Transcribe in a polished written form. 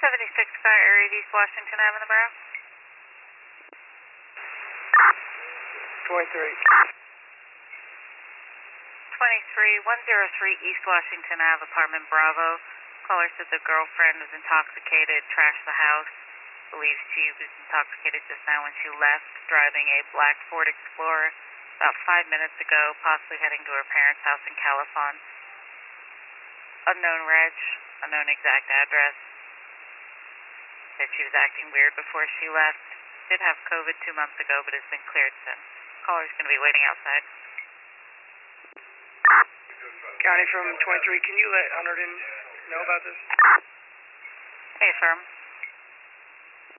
76 Sky Area of East Washington Avenue, Borough. 23. 23103 East Washington Ave, apartment Bravo. Caller said the girlfriend was intoxicated, trashed the house. Believes she was intoxicated just now when she left, driving a black Ford Explorer about 5 minutes ago, possibly heading to her parents' house in Califon. Unknown reg, unknown exact address. Said she was acting weird before she left. Did have COVID 2 months ago, but has been cleared since. Caller's going to be waiting outside. County from 23, can you let Hunterdon know about this? Hey, affirm.